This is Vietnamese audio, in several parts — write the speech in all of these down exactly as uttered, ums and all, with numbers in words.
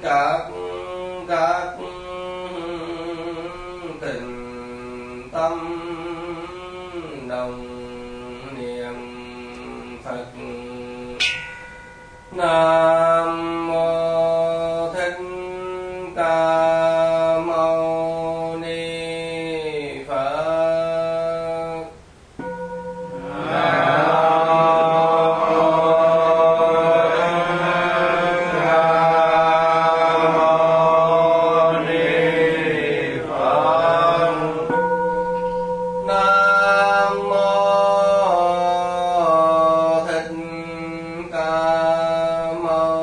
các các tình tâm đồng niệm Phật. Nam mô Thích Ca Mâu Ni Phật. Nam mô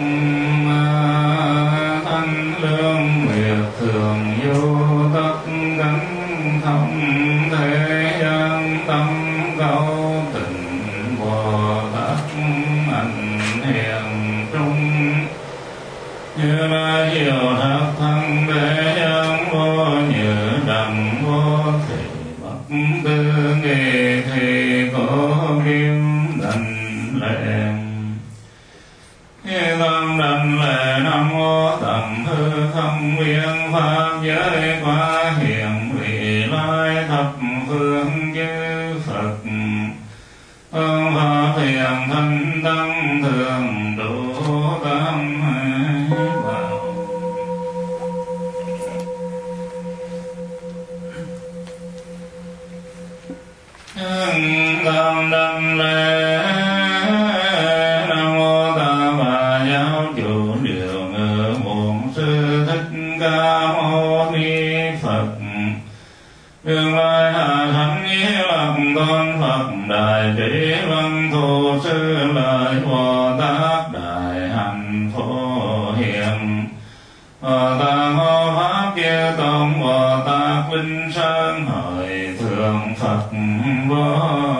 thanh lương nguyệt thường vô tất cánh thông thế gian tâm câu tình Bồ Tát ảnh hiền trung như lai diệu thập thân thế gian vô như đẳng vô thị bất tư nghị thì có kim đảnh lệ tâm đảnh lệ nam mô tầm hư không viên pháp giới quá hiền vị lai thập phương chư Phật ơn pháp hiền thanh tăng thường độ tam hải bảo tâm đảnh lễ nam mô ta bà giáo chủ điều ngự bổn sư thích ca mâu ni Phật đương lai hạ thánh nghĩa lạc tôn Phật đại trí văn thù sư lợi Bồ Tát đại hạnh phổ hiền Bồ Tát hộ pháp chư tôn Bồ Tát Vinh Sơn hội thượng Phật vô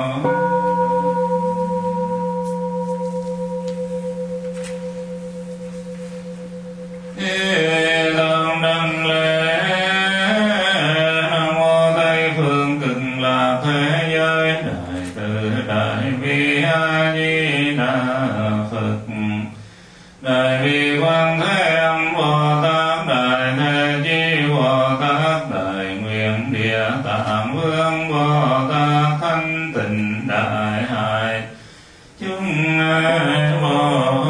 tâm đảnh lễ nam mô Tây phương cực lạc thế giới đại từ đại bi A Di Đà Phật đại bi Quan Thế Âm Bồ Tát đại thế chí Bồ Tát đại nguyện địa tạng vương Bồ Tát thanh tịnh đại hải chúng Bồ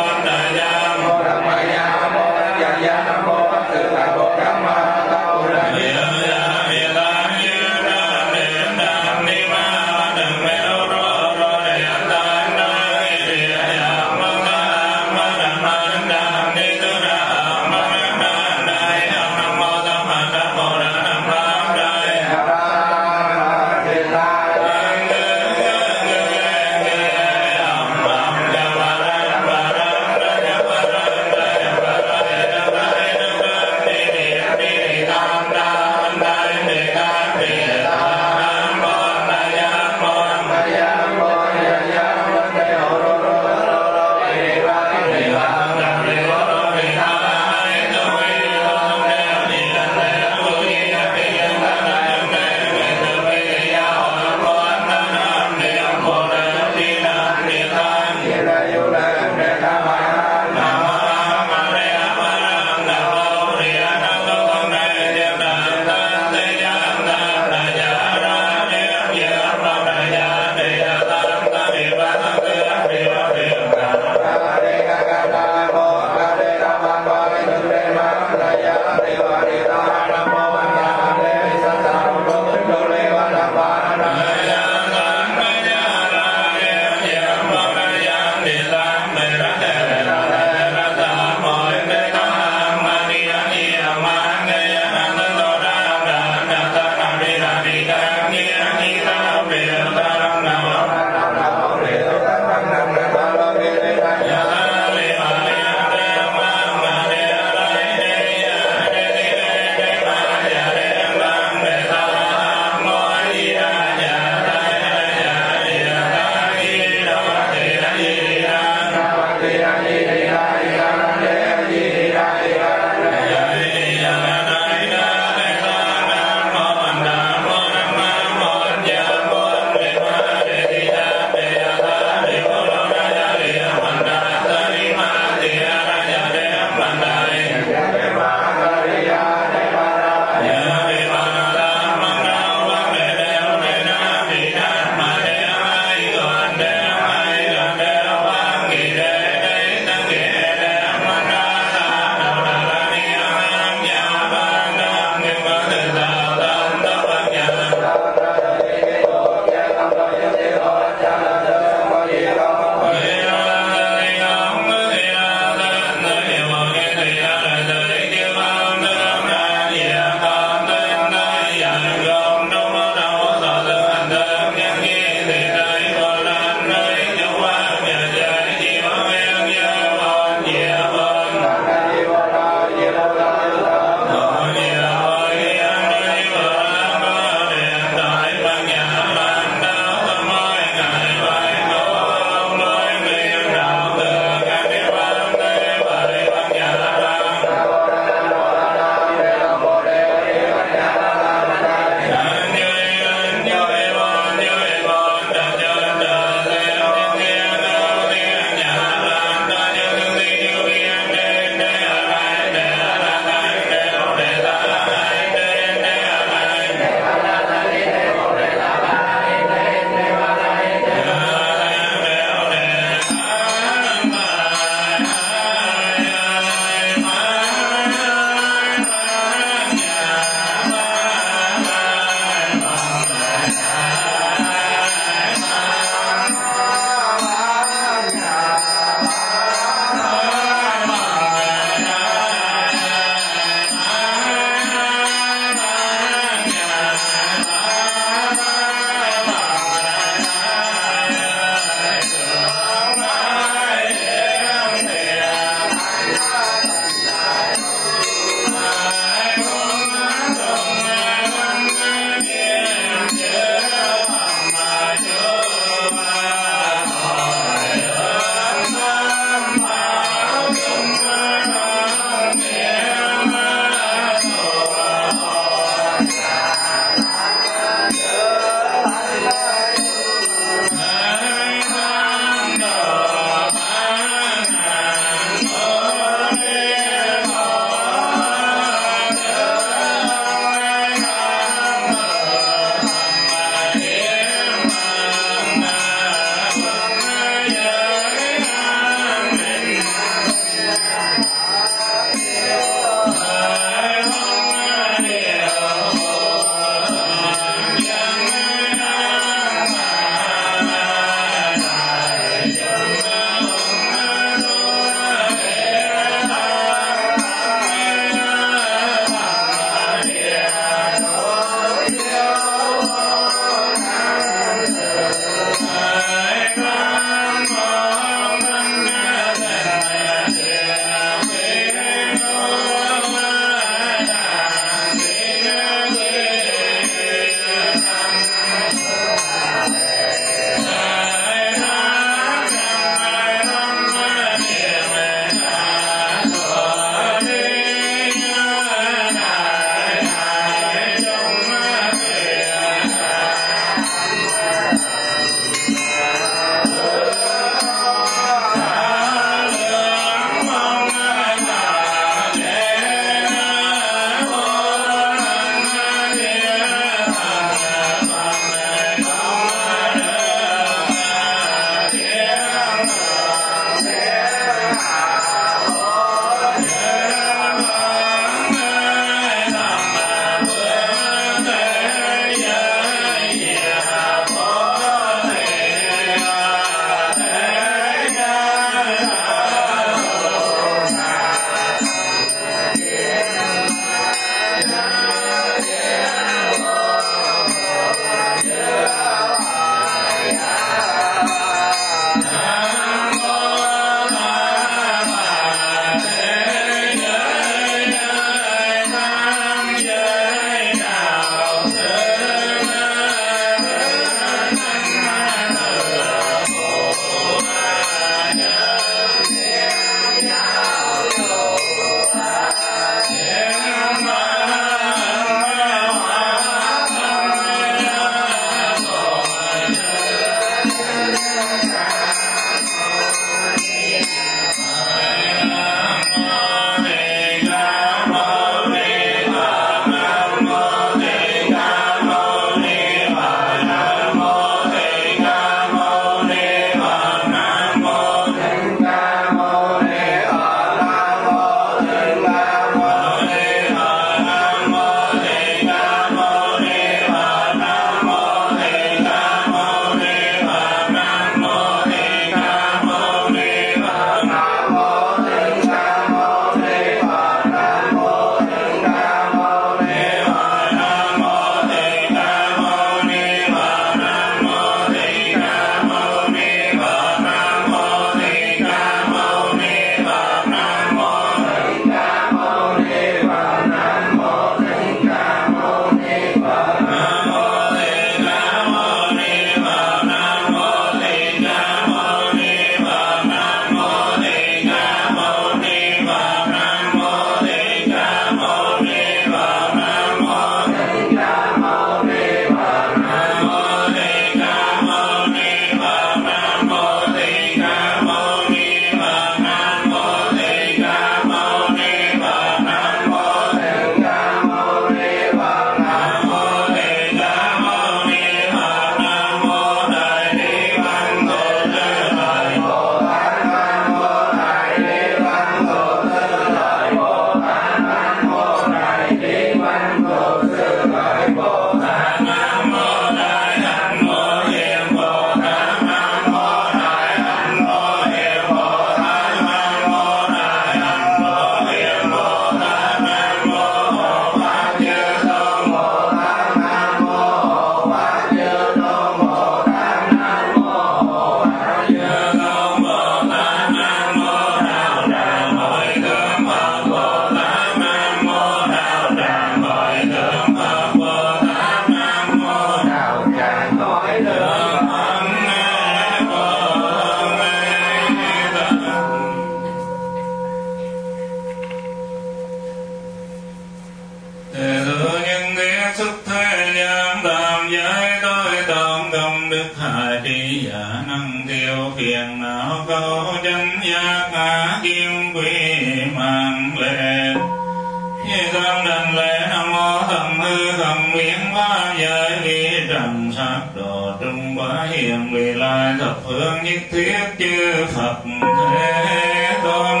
đại trí giả năng tiêu phiền não câu chánh giác ngã kim quy mạng lệ. Tâm đảnh lễ nam mô thầm hư thầm biến pháp giới vi trần sát độ trung bá hiền vị lai thập phương nhất thiết chư Phật Thế Tôn.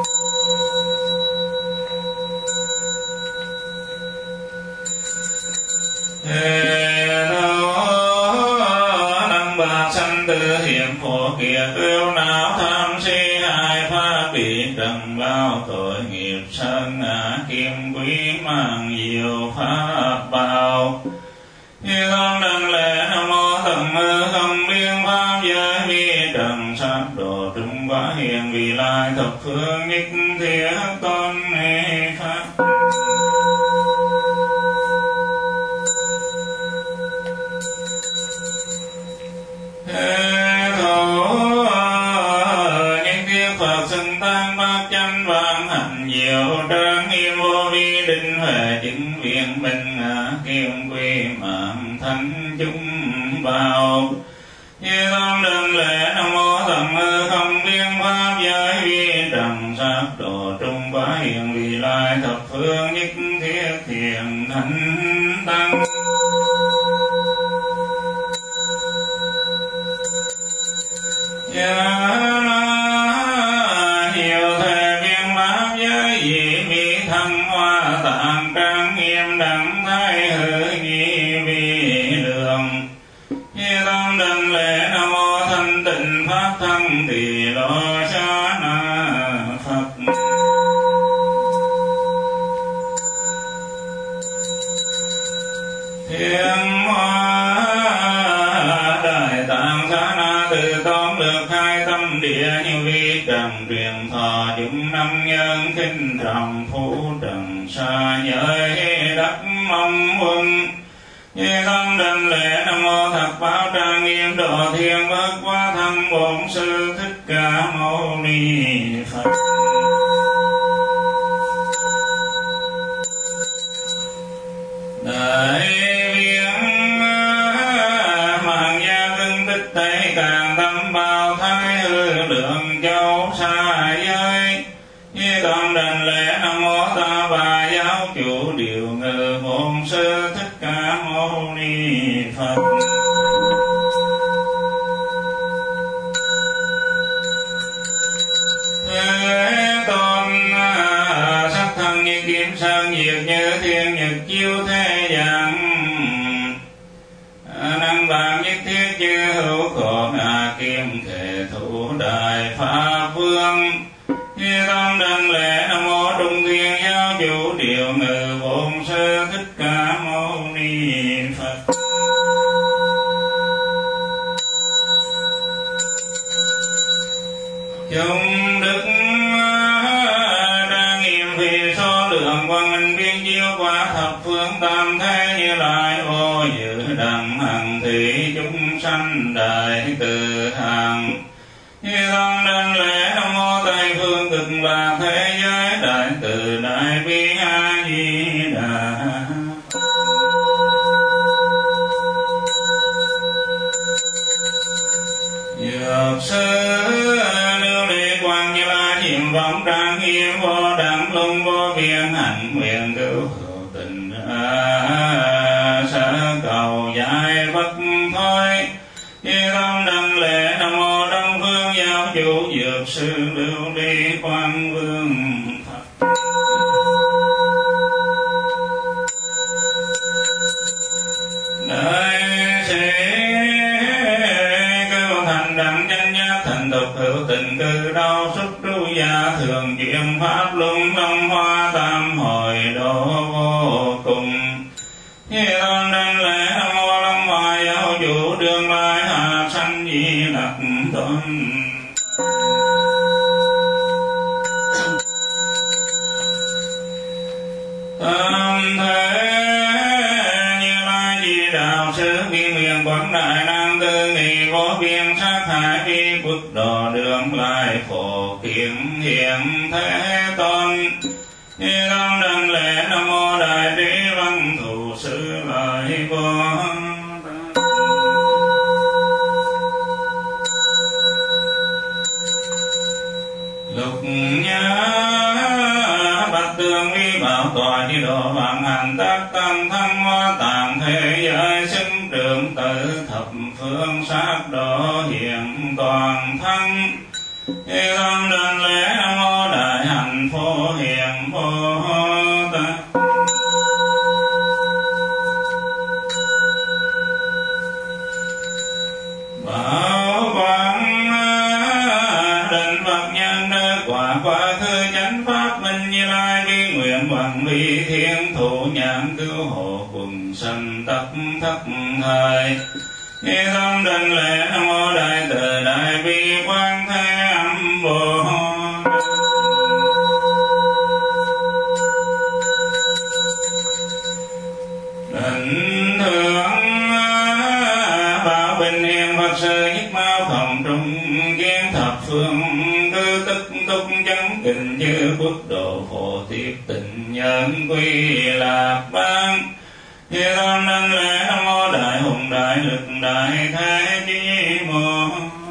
Thế thấu năm bạc sanh tử hiểm phổ kiệt ưu não tham si hai pháp bị trần bao tội nghiệp sơn ngã kim quý mang diệu pháp bào. Như con đảnh lễ nam mô thần hư không biên pháp giới vi trần sát độ trung bá hiền vị lai thập phương nhất thiết tôn pháp. Thế thổ nhất thiết Phật xưng tăng bát chánh vạn hạnh diệu trang nghiêm vô vi định huệ chứng viên minh ngã kim quy mạng thánh chúng vào. Như con đảnh lễ nam mô thần hư không biên pháp giới vi trần sát độ trung bá hiền vị lai thập phương nhất thiết thiện thánh tăng. Hiểu thể viên pháp giới dị mỹ thăng hoa tạng trang nghiêm đẳng thái hư nhi vi đường. Như tâm đảnh lễ nam mô thanh tịnh pháp thân tỳ lô xá na Phật. Thiên hoa đại tạng xá na từ tôn được hai tâm địa như vi trần truyền thọ chúng năm nhân khinh trầm phú trần xa giới đắc mong huân. Như tâm đảnh lễ nam mô thập bảo trang nghiêm độ thiên bất quá thân bổn sư thích ca mâu ni Phật. Đại viếng mạng gia cưng tích tây càng tâm bao thái hư lượng châu xa giới. Như tâm đảnh lễ nam mô ta bà giáo chủ điều ngự bổn sư thích ca mâu ni Phật. Thế Tôn sắc thân như kim sơn diệt như thiên nhật chiếu thế gian. Năng vàng nhất thiết chư hữu khổ ngã kim thể thủ đại pháp vương. Như tâm đảnh lễ nam mô trung thiên giáo chủ điều ngự bổn sư thích ca mâu ni Phật. Chúng đức trang nghiêm vì số lượng quang minh biên chiếu qua thập phương tam thế như lai ô dự đẳng hằng thủy chúng sanh đại từ hàng. Như tâm đảnh lễ nam mô tây phương cực lạc thế giới đại từ đại bi a di đà. Dược sư lưu ly quang như la diệm vọng trang nghiêm vô đẳng luân vô biên hạnh nguyện cứu hữu tình sở cầu giải bất thôi. Như tâm đảnh lễ nam mô đông phương giáo chủ dược sư lưu ly quang vương Phật. Đại sĩ cứu thành đẳng chánh giác thành tục hữu tình cư đau xúc tru gia thường chuyển pháp luân đông hoa tam hồi độ vô cùng. Như tâm đảnh lễ nam mô long hoa giáo chủ đương lai hạ sanh di lặc tôn. Tam thế như lai di đạo sư kiên miền quảng đại năng tư nghị vô biên sát hại vi quốc độ đường lai phổ kiến hiện thế tôn. Như tâm đảnh lễ nam mô đại trí văn thù sư lợi vô. phương sát độ hiện toàn thân. Tâm đảnh lễ Nam mô Đại Hạnh Phổ Hiền Bồ Tát. Bảo quang định Phật nhân nơi quả quá khứ chánh pháp minh Như Lai vi nguyện bằng vi thiên thủ nhãn cứu hộ quần sanh tất thất thời. Tâm đảnh lễ Nam mô Đại Từ Đại Bi Quang Thế Âm Bồ Tát. Định thượng bảo bình hiền Phật sư nhất mao phòng trung kiến thập phương cư tức túc chấn kình chư quốc độ phổ tiếp tịnh nhân quy lạc bang. Tâm đảnh lễ Nam mô Đại Hùng Đại Lực Đại Thế Chí Mô.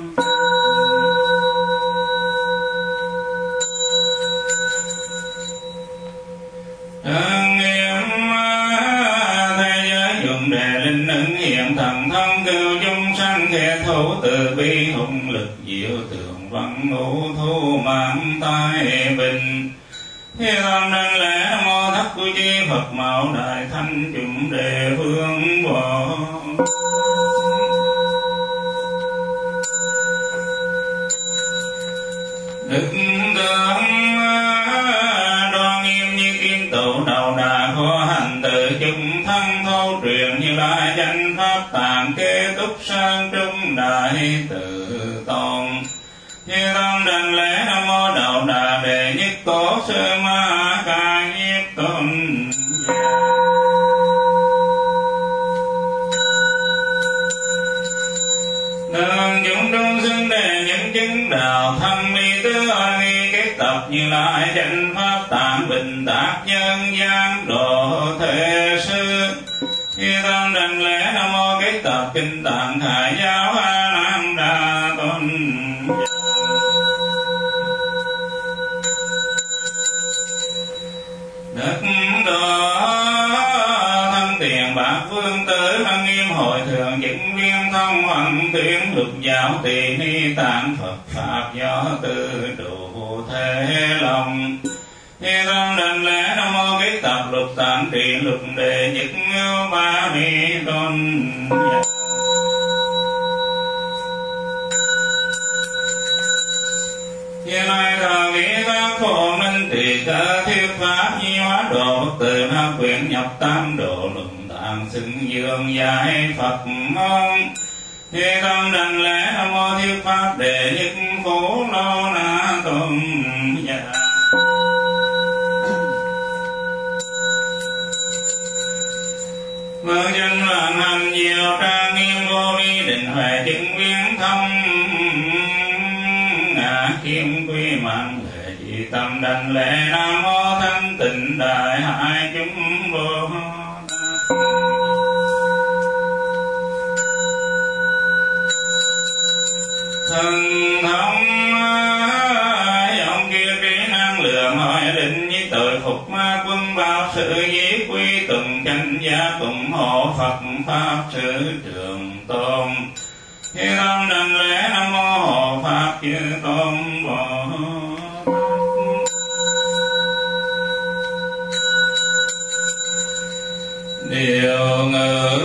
Trân nghiêm thế giới dụng đề linh ứng hiện thần thông cứu chúng sanh kẻ thủ từ bi hùng lực diệu tường văn ngũ thu mạng tai bình. Tâm đảnh lễ Nam mô Thất Cu Chi Phật Mẫu Đại Thanh Chúng Đề Phương Bồ. Đức tướng đoan nghiêm như kim tụ đầu đà khó hành từ chúng thân thâu truyền Như Lai chánh pháp tạng kế túc sơn trung đại tự tôn. Như tâm đảnh lễ Nam mô Đầu Đà Đệ Nhất Cổ Sư Ma Ca Nhiếp Tôn. Đường chúng trung xưng đề những chứng đạo thân đi tứ oai nghi kết tập Như Lai chánh pháp tạng bình tác nhân gian độ thế sư. Như tâm đảnh lễ Nam mô kết tập kinh tạng khải giáo A Nan Đa Tôn. Đức độ thân tiền bạc phương tử lăng nghiêm hội thường chứng viên thông hoằng tuyến lục giáo tỳ ni tạng Phật pháp do tư đủ thế lòng. Như tâm đảnh lễ Nam mô kết tập lục tạng trì lục đề nhất ngưu ba mi tôn. Như Lai thờ nghĩ các phổ minh tỳ cơ thiết pháp nhi hóa độ bất từ na quyển nhập tam độ luận tạng xưng dương giải Phật mong. Như tâm đảnh lễ Nam mô thiết pháp đệ nhất phổ lô na tôn giả. Vâng chân loạn hành diệu trang nghiêm vô vi định huệ chứng viên thông. Ngã kim quy mạng lệ chỉ tâm đảnh lễ Nam mô Thanh Tịnh Đại Hải chúng Bồ Tát. Thần thông dòng kia trí năng lượng hỏi định như tội phục ma quân bao sự dĩ quy tùng chánh giá cùng hộ Phật pháp sự trường tôn. Như tâm đảnh lễ Nam mô hộ pháp chư tôn Bồ Tát. Điều ngữ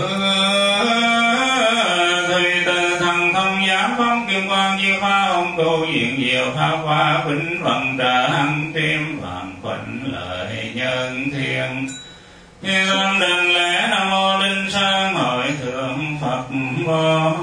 thùy từ thần thông giám phong kim quang diệu hoa ông cô diện diệu pháp hoa vĩnh vận trợ hăng triêm vạn quạnh lợi nhân thiên. Như tâm đảnh lễ Nam mô Linh Sơn hội thượng Phật Bồ.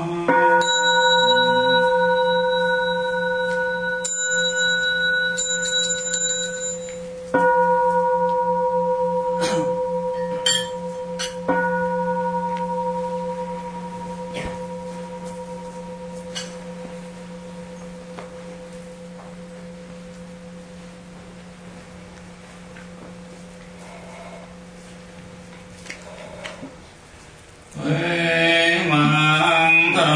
Huệ mạng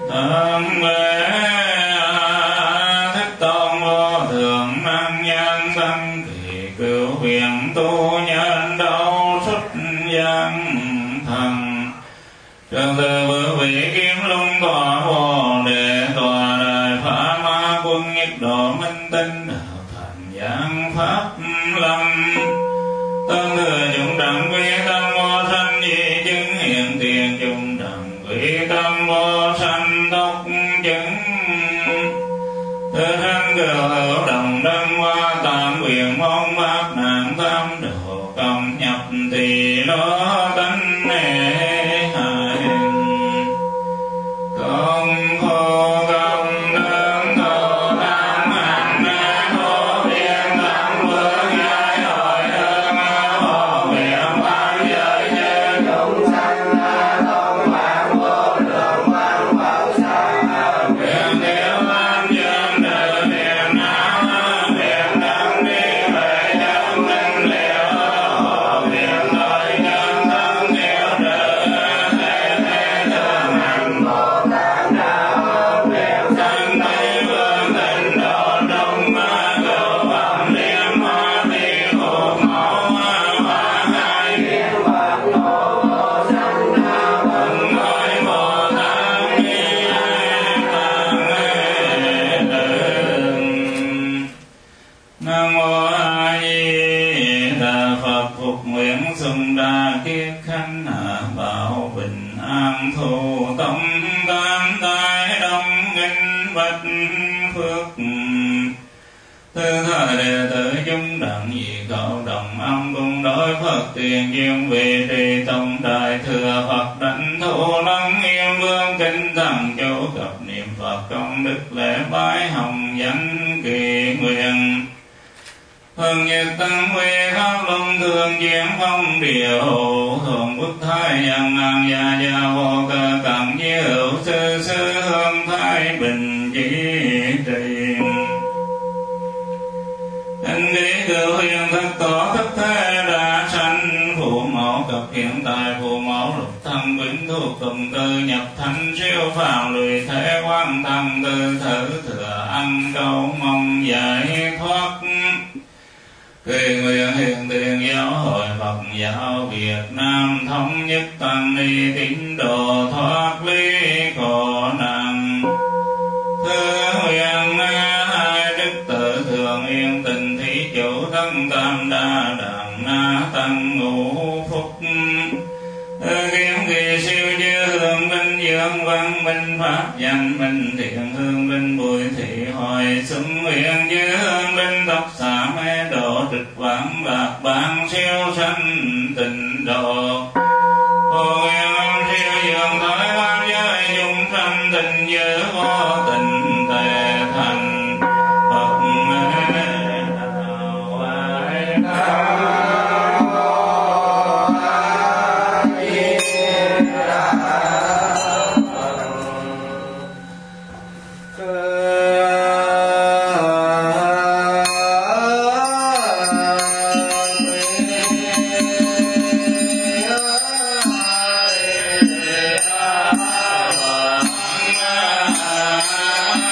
Thượng lễ Thích Tôn vô thượng năng nhân sanh kỳ cửu huyền tu nhân đâu xuất dân thần. Trường từ bự vị kim lung tọa vô đề tọa đại phá ma quân nhất độ minh tinh đạo thành giảng pháp lâm. Tân thừa chúng đẳng quy tâm vô sanh di chứng hiện tiền chúng đẳng quy tâm vô sanh tốc chứng. Từ sanh cửu hữu đồng đăng hoa tam quyền mong bác nạn tam độ công nhập thì lo tánh nề hại. Công khổ công đơn thổ tam hành na thổ biên tâm vương giải hội hương hộ nguyện ban giới chư chúng sanh thông hoàng vô lượng quang bảo sa quyền tiêu an dương từ miền nam miền đông đi về chân minh liệu hộ nguyện tội nhân thân yêu trừ thế thế thương hành bồ tát đạo nguyện sanh tây vương tịnh độ đông ma cửu phẩm liên hoa vi hộ mẫu hoa hai kiến vật nô vô sanh na vận ngôi bồ tát ni tăng đường. Nam mô A Di Đà Phật. Phục nguyện xuân đa kiết khánh hạ bảo bình an thu tâm tam tai đông nghinh bạch phước. Từ thời đệ tử chúng đặng dị cầu đồng âm cung đối Phật tiền duyên vị trì tông đại thừa Phật đảnh thụ lăng nghiêm vương kinh thần chủ cập niệm Phật công đức lễ bái hồng danh kỳ nguyện. Hương nhật tăng quy pháp luân thường chuyển phong điều thường quốc thái nhân an gia gia vô cơ cận như hữu sư sư hương thái bình chỉ trì. Anh đi cửu huyền thất tổ thất thế đa sanh phụ mẫu cập hiện tại phụ mẫu lục thân vĩnh thuộc cùng tư nhập thanh siêu phàm lùi thế quan tâm tư thử thừa ăn câu mong giải thoát. Kỳ nguyện hiện tiền giáo hội Phật giáo Việt Nam thống nhất tăng ni tín đồ thoát ly khổ nạn. Thứ nguyện hai đức tự thường yên tình thí chủ thân tam đa đàn na tăng ngũ phúc. Kiếm kỳ siêu chư hương minh dương văn minh pháp danh minh thiện hương linh bùi thị hồi xứng nguyện chư hương linh tóc xả mê độ trịch vãng bạc ban siêu sanh tịnh độ. Hồ nguyện âm siêu dường thoái pháp giới chúng sanh tình giới vô tình tề thành Phật đạo ai ta. Ah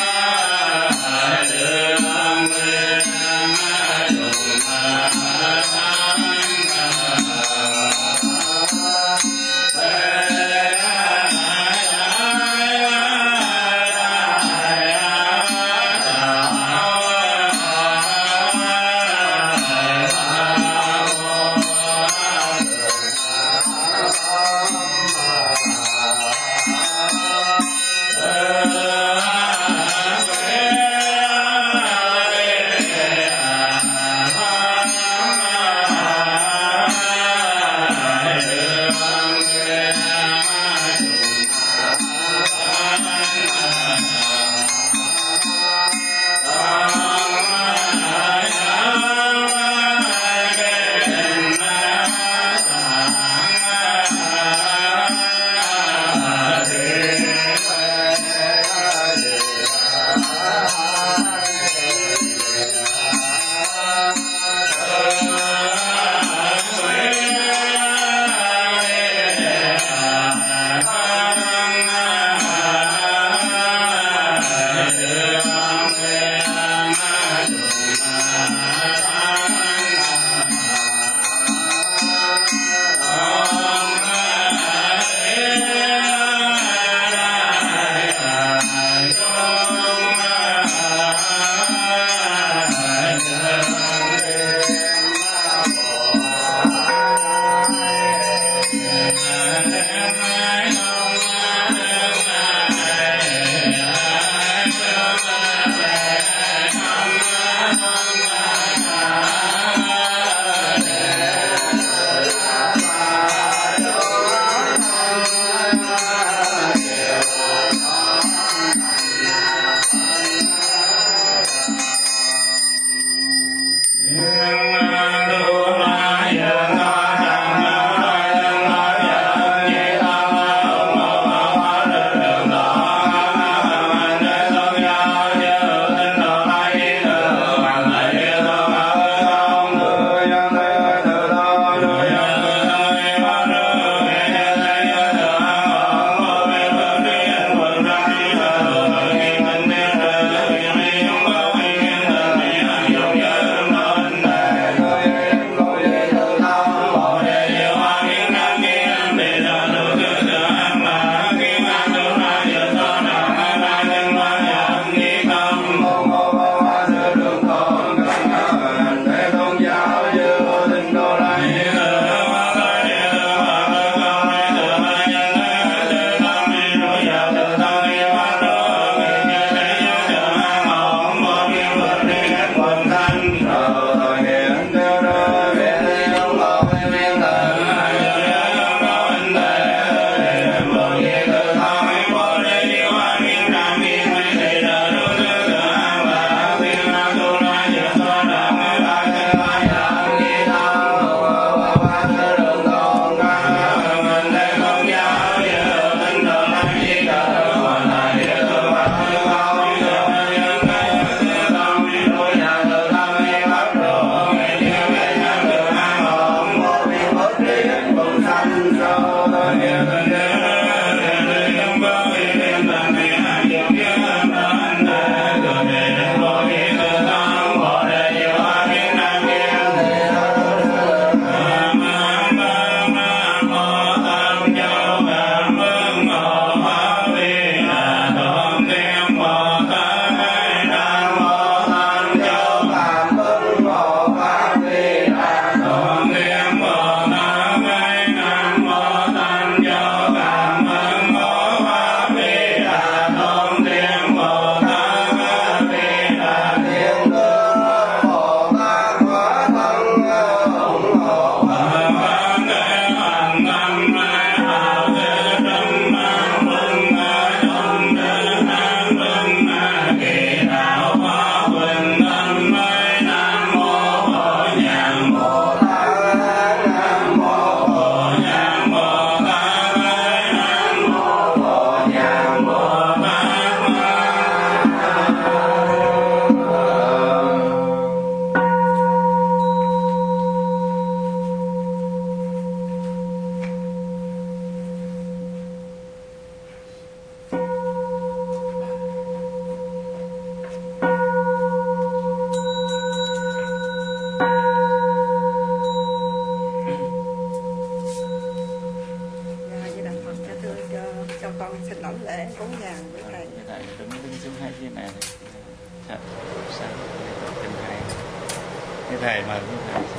như này thật sáng kinh hay cái thầy mà cái thầy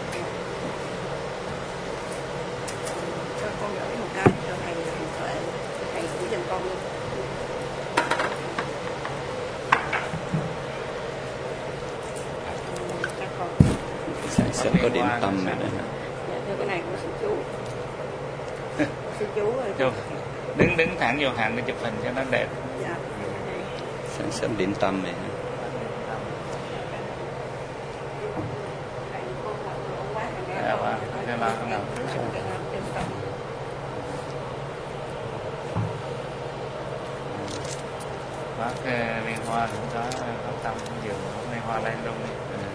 cho con gửi một cái cho thầy điện thoại, thầy gửi giùm con luôn. Các con Sáng sớm có điểm tâm rồi đó. dạ, thưa cái này của sư chú. Sư chú ơi. Chú, đứng đứng thẳng vô hàng để chụp hình cho nó đẹp. Dạ. Sáng sớm điểm tâm này. Dạ vâng, thế là không nào trước. Bác liên hoa cũng có phát tâm cũng dường hôm nay hoa lan luôn đi.